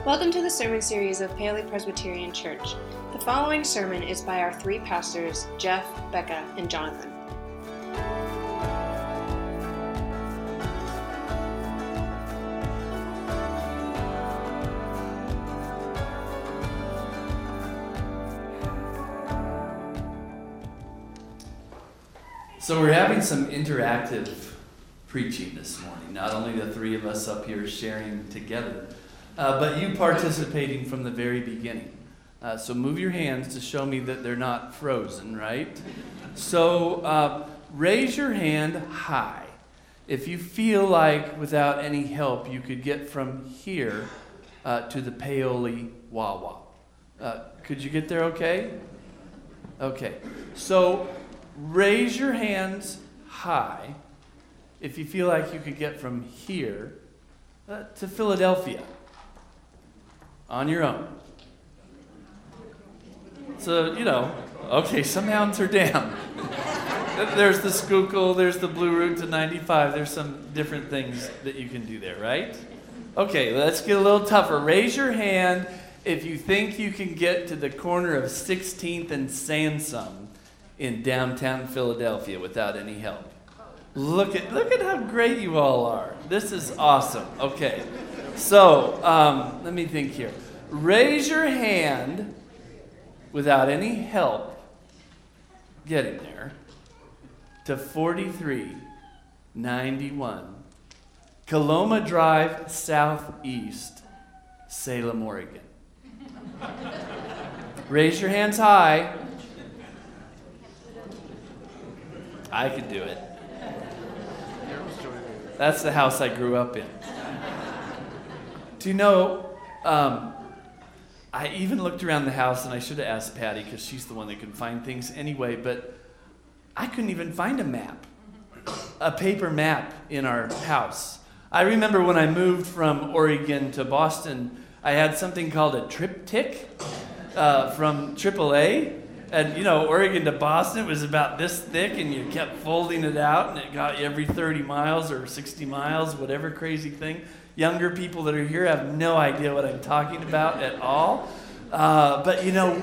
Welcome to the sermon series of Paoli Presbyterian Church. The following sermon is by our three pastors, Jeff, Becca, and Jonathan. So we're having some interactive preaching this morning. Not only the three of us up here sharing together, but you participating from the very beginning. So move your hands to show me that they're not frozen, right? So raise your hand high. If you feel like without any help you could get from here to the Paoli Wawa. Could you get there okay? Okay. So raise your hands high if you feel like you could get from here to Philadelphia on your own. So, okay, some hands are down. There's the Schuylkill, there's the Blue Route to 95, there's some different things that you can do there, right? Okay, let's get a little tougher. Raise your hand if you think you can get to the corner of 16th and Sansom in downtown Philadelphia without any help. Look at how great you all are. This is awesome. Okay. So, let me think here. Raise your hand without any help getting there to 4391 Coloma Drive Southeast, Salem, Oregon. Raise your hands high. I could do it. That's the house I grew up in. Do you know, I even looked around the house, and I should have asked Patty because she's the one that can find things anyway, but I couldn't even find a map, a paper map in our house. I remember when I moved from Oregon to Boston, I had something called a triptych from AAA. And, Oregon to Boston, it was about this thick, and you kept folding it out, and it got you every 30 miles or 60 miles, whatever crazy thing. Younger people that are here have no idea what I'm talking about at all. But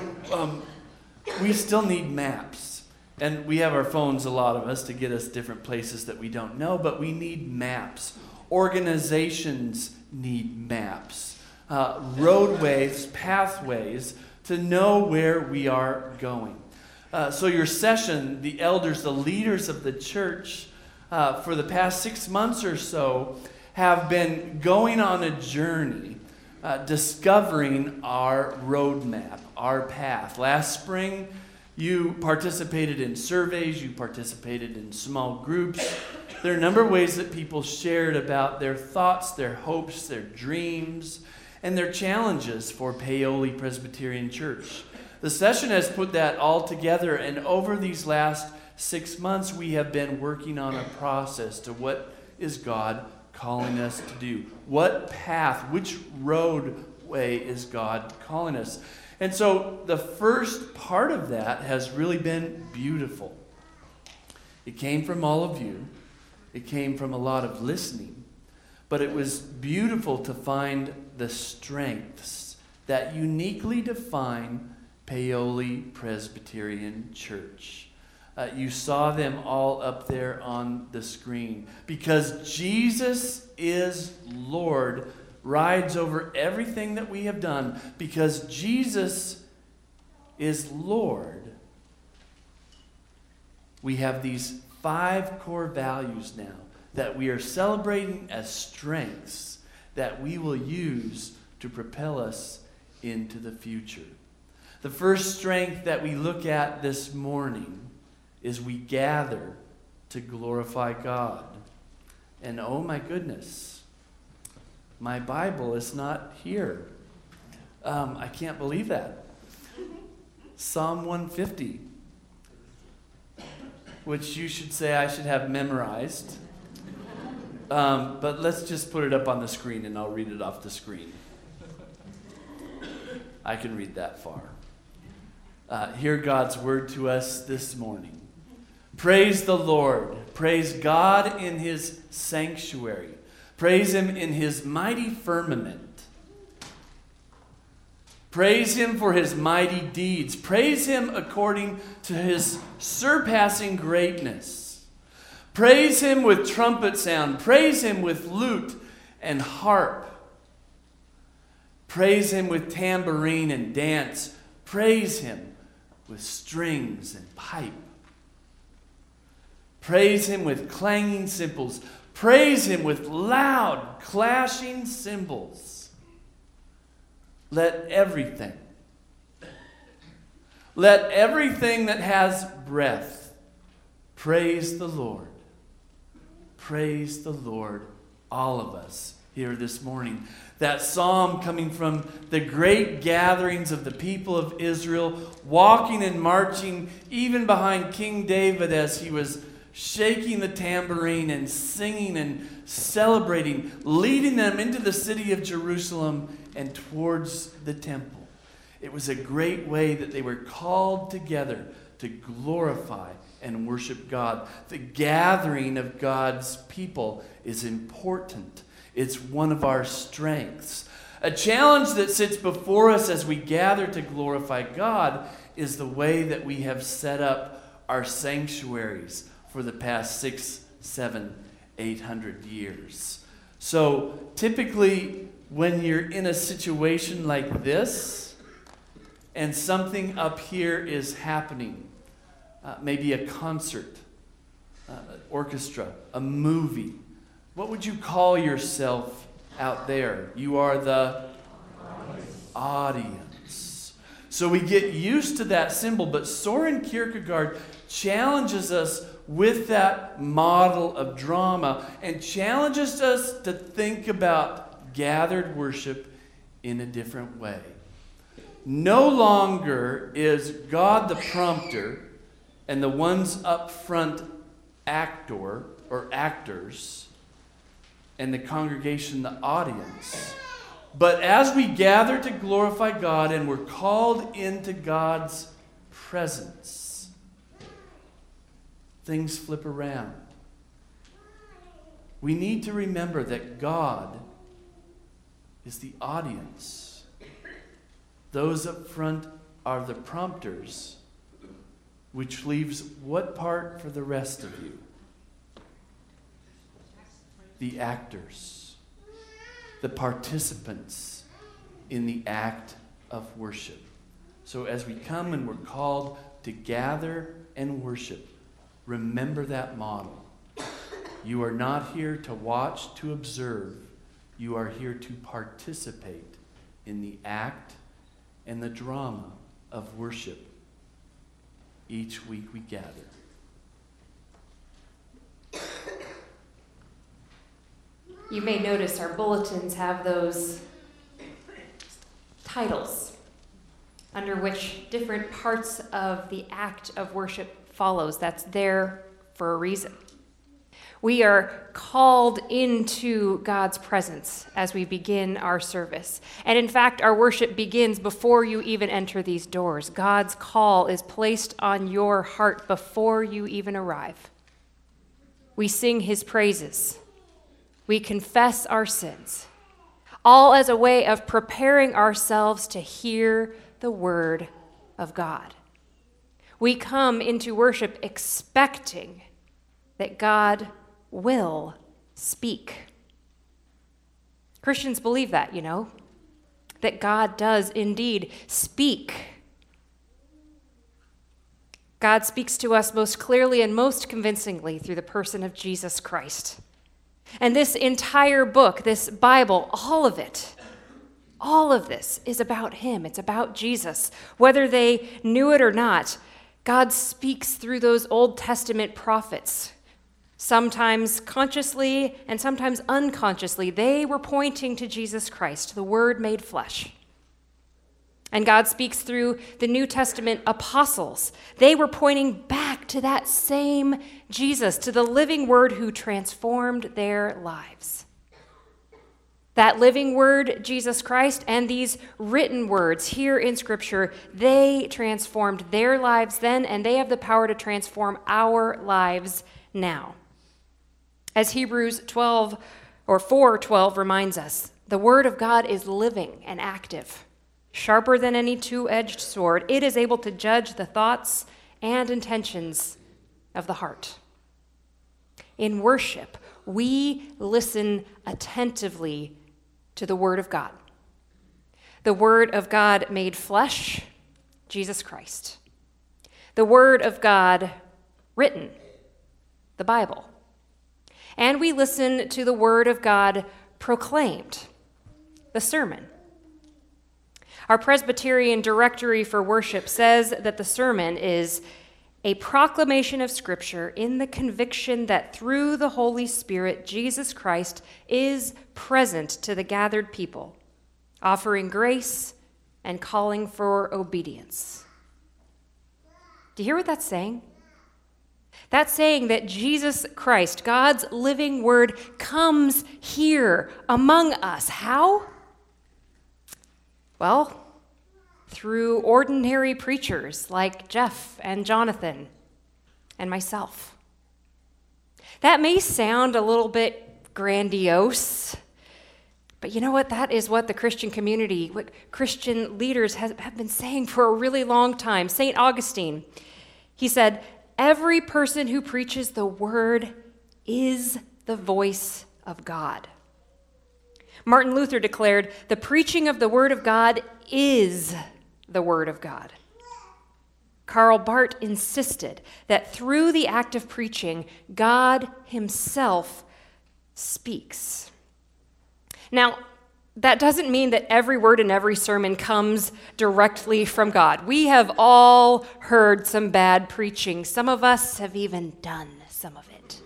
we still need maps. And we have our phones, a lot of us, to get us different places that we don't know, but we need maps. Organizations need maps. Roadways, pathways, to know where we are going. So your session, the elders, the leaders of the church, for the past 6 months or so, have been going on a journey, discovering our roadmap, our path. Last spring, you participated in surveys, you participated in small groups. There are a number of ways that people shared about their thoughts, their hopes, their dreams, and their challenges for Paoli Presbyterian Church. The session has put that all together, and over these last 6 months, we have been working on a process to what is God calling us to do. What path, which roadway is God calling us? And so the first part of that has really been beautiful. It came from all of you. It came from a lot of listening. But it was beautiful to find the strengths that uniquely define Paoli Presbyterian Church. You saw them all up there on the screen. Because Jesus is Lord rides over everything that we have done. Because Jesus is Lord, we have these 5 core values now that we are celebrating as strengths that we will use to propel us into the future. The first strength that we look at this morning is we gather to glorify God. And oh my goodness, my Bible is not here. I can't believe that. Psalm 150, which you should say I should have memorized. But let's just put it up on the screen and I'll read it off the screen. I can read that far. Hear God's word to us this morning. Praise the Lord. Praise God in his sanctuary. Praise him in his mighty firmament. Praise him for his mighty deeds. Praise him according to his surpassing greatness. Praise him with trumpet sound. Praise him with lute and harp. Praise him with tambourine and dance. Praise him with strings and pipe. Praise him with clanging cymbals. Praise him with loud clashing cymbals. Let everything that has breath praise the Lord. Praise the Lord, all of us here this morning. That psalm coming from the great gatherings of the people of Israel, walking and marching even behind King David as he was shaking the tambourine and singing and celebrating, leading them into the city of Jerusalem and towards the temple. It was a great way that they were called together to glorify and worship God. The gathering of God's people is important. It's one of our strengths. A challenge that sits before us as we gather to glorify God is the way that we have set up our sanctuaries for the past 600, 700, 800 years. So typically when you're in a situation like this and something up here is happening, maybe a concert, orchestra, a movie, what would you call yourself out there? You are the audience. So we get used to that symbol, but Soren Kierkegaard challenges us with that model of drama and challenges us to think about gathered worship in a different way. No longer is God the prompter and the ones up front actor or actors and the congregation the audience. But as we gather to glorify God and we're called into God's presence, things flip around. We need to remember that God is the audience. Those up front are the prompters, which leaves what part for the rest of you? The actors, the participants in the act of worship. So as we come and we're called to gather and worship, remember that model. You are not here to watch, to observe. You are here to participate in the act and the drama of worship. Each week we gather. You may notice our bulletins have those titles under which different parts of the act of worship follows. That's there for a reason. We are called into God's presence as we begin our service. And in fact, our worship begins before you even enter these doors. God's call is placed on your heart before you even arrive. We sing his praises. We confess our sins, all as a way of preparing ourselves to hear the word of God. We come into worship expecting that God will speak. Christians believe that, that God does indeed speak. God speaks to us most clearly and most convincingly through the person of Jesus Christ. And this entire book, this Bible, all of this is about him. It's about Jesus. Whether they knew it or not, God speaks through those Old Testament prophets. Sometimes consciously and sometimes unconsciously, they were pointing to Jesus Christ, the Word made flesh. And God speaks through the New Testament apostles. They were pointing back to that same Jesus, to the living Word who transformed their lives. That living Word, Jesus Christ, and these written words here in Scripture, they transformed their lives then, and they have the power to transform our lives now. As Hebrews 4:12 reminds us, the Word of God is living and active. sharper than any two-edged sword. It is able to judge the thoughts and intentions of the heart. In worship, we listen attentively to the Word of God. The Word of God made flesh, Jesus Christ. The Word of God written, the Bible. And we listen to the Word of God proclaimed, the sermon. Our Presbyterian Directory for Worship says that the sermon is a proclamation of Scripture in the conviction that through the Holy Spirit, Jesus Christ is present to the gathered people, offering grace and calling for obedience. Do you hear what that's saying? That's saying that Jesus Christ, God's living word, comes here among us. How? Well, through ordinary preachers like Jeff and Jonathan and myself. That may sound a little bit grandiose, but you know what? That is what the Christian community, what Christian leaders have been saying for a really long time. St. Augustine, he said, every person who preaches the word is the voice of God. Martin Luther declared, the preaching of the word of God is the word of God. Karl Barth insisted that through the act of preaching, God himself speaks. Now, that doesn't mean that every word in every sermon comes directly from God. We have all heard some bad preaching. Some of us have even done some of it.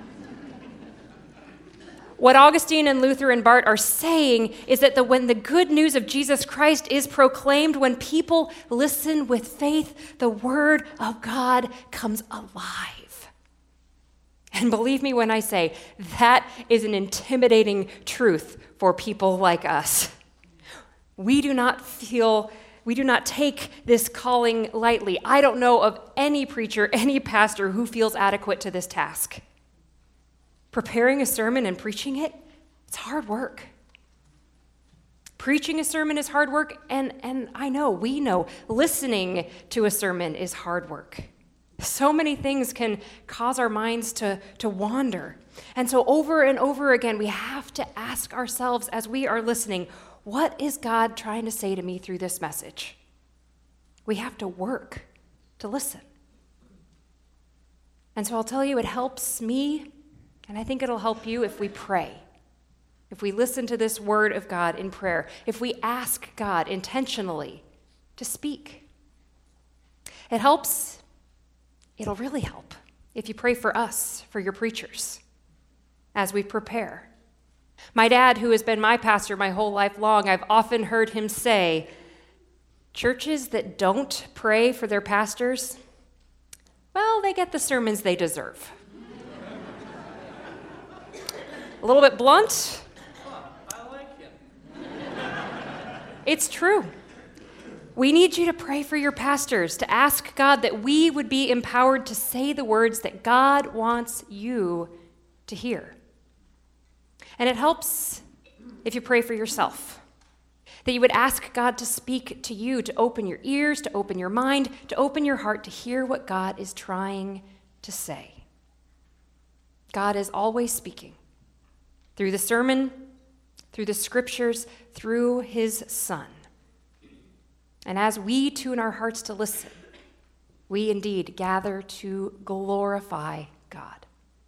What Augustine and Luther and Barth are saying is that when the good news of Jesus Christ is proclaimed, when people listen with faith, the word of God comes alive. And believe me when I say, that is an intimidating truth for people like us. We do not take this calling lightly. I don't know of any preacher, any pastor who feels adequate to this task. Preparing a sermon and preaching it, it's hard work. Preaching a sermon is hard work, and we know, listening to a sermon is hard work. So many things can cause our minds to wander. And so over and over again, we have to ask ourselves as we are listening, what is God trying to say to me through this message? We have to work to listen. And so I'll tell you, it helps me, and I think it'll help you if we pray. If we listen to this word of God in prayer, if we ask God intentionally to speak. It'll really help if you pray for us, for your preachers, as we prepare. My dad, who has been my pastor my whole life long, I've often heard him say, churches that don't pray for their pastors, well, they get the sermons they deserve. A little bit blunt. I like him. It's true. We need you to pray for your pastors, to ask God that we would be empowered to say the words that God wants you to hear. And it helps if you pray for yourself, that you would ask God to speak to you, to open your ears, to open your mind, to open your heart to hear what God is trying to say. God is always speaking through the sermon, through the scriptures, through his Son. And as we tune our hearts to listen, we indeed gather to glorify God.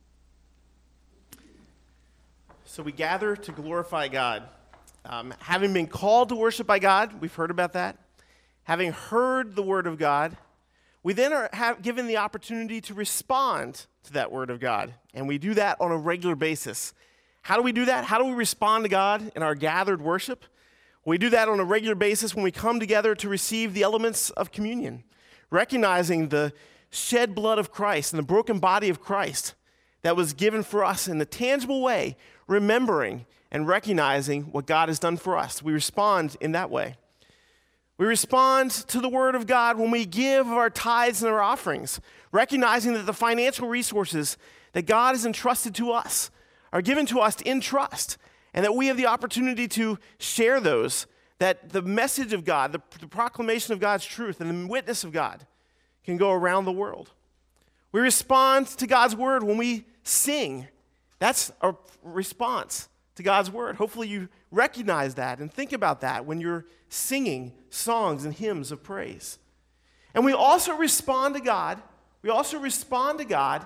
So we gather to glorify God. Having been called to worship by God, we've heard about that. Having heard the word of God, we then are given the opportunity to respond to that word of God. And we do that on a regular basis. How do we do that? How do we respond to God in our gathered worship? We do that on a regular basis when we come together to receive the elements of communion, recognizing the shed blood of Christ and the broken body of Christ that was given for us in a tangible way, remembering and recognizing what God has done for us. We respond in that way. We respond to the word of God when we give our tithes and our offerings, recognizing that the financial resources that God has entrusted to us are given to us in trust, and that we have the opportunity to share those that the message of God, the proclamation of God's truth and the witness of God can go around the world. We respond to God's word when we sing. That's a response to God's word. Hopefully you recognize that and think about that when you're singing songs and hymns of praise. And we also respond to God. We also respond to God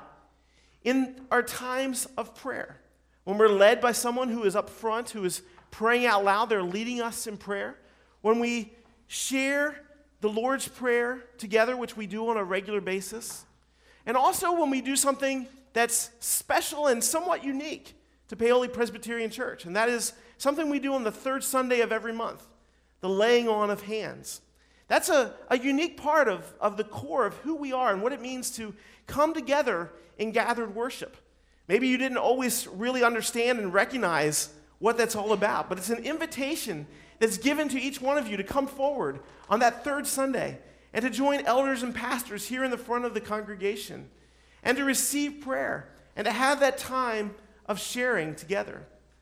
in our times of prayer. When we're led by someone who is up front, who is praying out loud, they're leading us in prayer. When we share the Lord's Prayer together, which we do on a regular basis. And also when we do something that's special and somewhat unique to Paoli Presbyterian Church. And that is something we do on the third Sunday of every month, the laying on of hands. That's a unique part of the core of who we are and what it means to come together in gathered worship. Maybe you didn't always really understand and recognize what that's all about, but it's an invitation that's given to each one of you to come forward on that third Sunday and to join elders and pastors here in the front of the congregation and to receive prayer and to have that time of sharing together.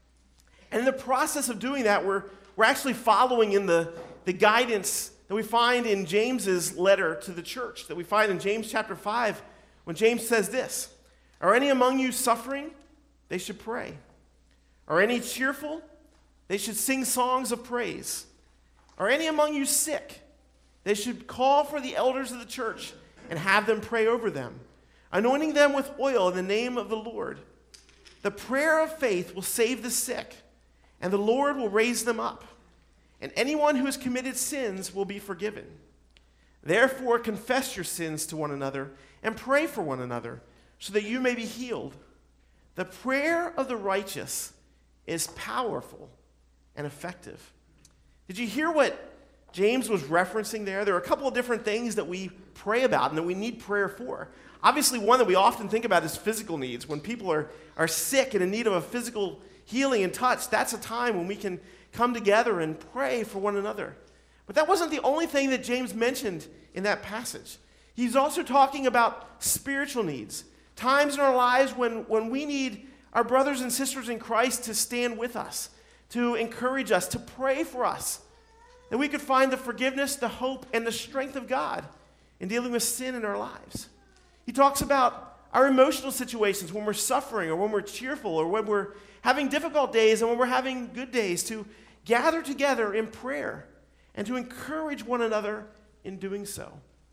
And in the process of doing that, we're actually following in the guidance that we find in James's letter to the church, that we find in James chapter 5, when James says this, "Are any among you suffering? They should pray. Are any cheerful? They should sing songs of praise. Are any among you sick? They should call for the elders of the church and have them pray over them, anointing them with oil in the name of the Lord. The prayer of faith will save the sick, and the Lord will raise them up. And anyone who has committed sins will be forgiven. Therefore, confess your sins to one another and pray for one another so that you may be healed. The prayer of the righteous is powerful and effective." Did you hear what James was referencing there? There are a couple of different things that we pray about and that we need prayer for. Obviously, one that we often think about is physical needs. When people are sick and in need of a physical healing and touch, that's a time when we can come together and pray for one another. But that wasn't the only thing that James mentioned in that passage. He's also talking about spiritual needs, times in our lives when we need our brothers and sisters in Christ to stand with us, to encourage us, to pray for us, that we could find the forgiveness, the hope, and the strength of God in dealing with sin in our lives. He talks about our emotional situations when we're suffering or when we're cheerful or when we're having difficult days and when we're having good days, to gather together in prayer and to encourage one another in doing so.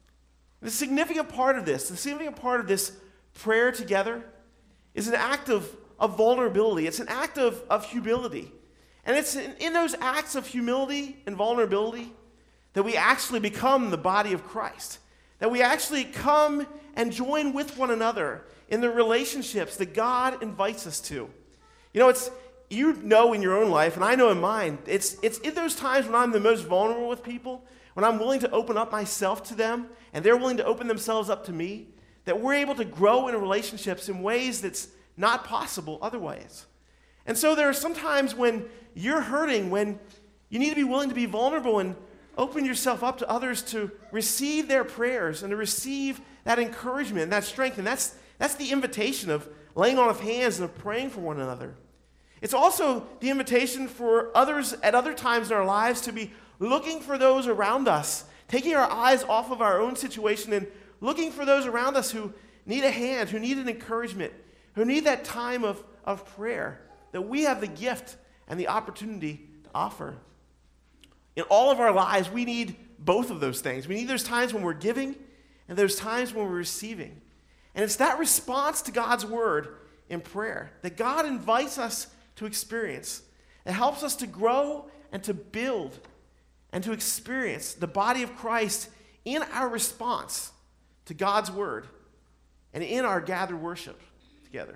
The significant part of this prayer together is an act of vulnerability. It's an act of humility. And it's in those acts of humility and vulnerability that we actually become the body of Christ, that we actually come and join with one another in the relationships that God invites us to. You know in your own life, and I know in mine, it's in those times when I'm the most vulnerable with people, when I'm willing to open up myself to them, and they're willing to open themselves up to me, that we're able to grow in relationships in ways that's not possible otherwise. And so there are some times when you're hurting, when you need to be willing to be vulnerable and open yourself up to others to receive their prayers and to receive that encouragement and that strength. And that's the invitation of laying on of hands and of praying for one another. It's also the invitation for others at other times in our lives to be looking for those around us, taking our eyes off of our own situation and looking for those around us who need a hand, who need an encouragement, who need that time of prayer that we have the gift and the opportunity to offer. In all of our lives, we need both of those things. We need those times when we're giving and those times when we're receiving. And it's that response to God's word in prayer that God invites us to experience. It helps us to grow and to build and to experience the body of Christ in our response to God's word and in our gathered worship together.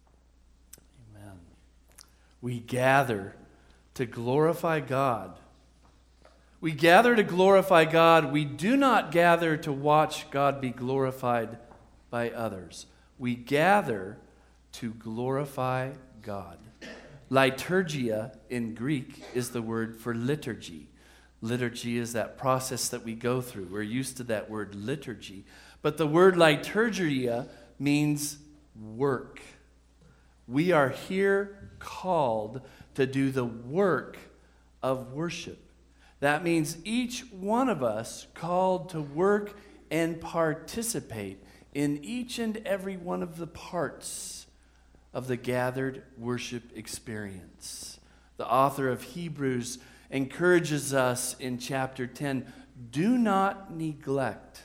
Amen. We gather to glorify God. We gather to glorify God. We do not gather to watch God be glorified by others. We gather to glorify God. Liturgia in Greek is the word for liturgy. Liturgy is that process that we go through. We're used to that word liturgy. But the word liturgia means work. We are here called to do the work of worship, That means each one of us called to work and participate in each and every one of the parts of the gathered worship experience. The author of Hebrews encourages us in chapter 10, do not neglect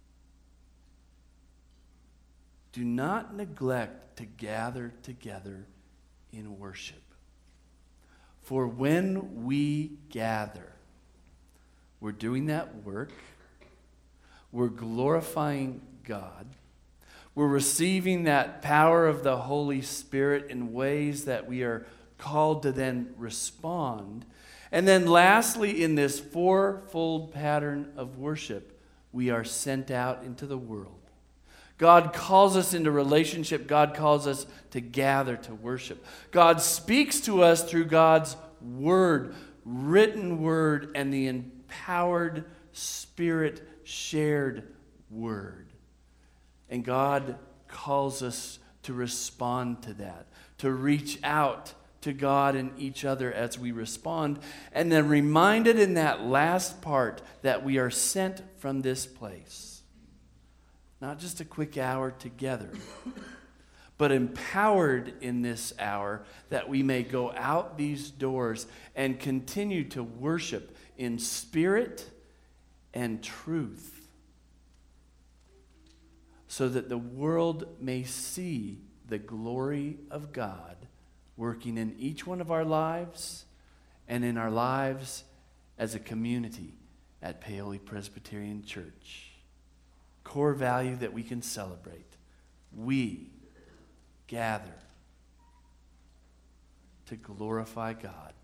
to gather together in worship. For when we gather, we're doing that work, we're glorifying God, we're receiving that power of the Holy Spirit in ways that we are called to then respond. And then lastly, in this fourfold pattern of worship, we are sent out into the world. God calls us into relationship. God calls us to gather to worship. God speaks to us through God's word, written word, and the empowered Spirit shared word. And God calls us to respond to that, to reach out to God and each other as we respond, and then reminded in that last part that we are sent from this place. Not just a quick hour together, but empowered in this hour that we may go out these doors and continue to worship in spirit and truth, so that the world may see the glory of God working in each one of our lives and in our lives as a community at Paoli Presbyterian Church. Core value that we can celebrate. We gather to glorify God.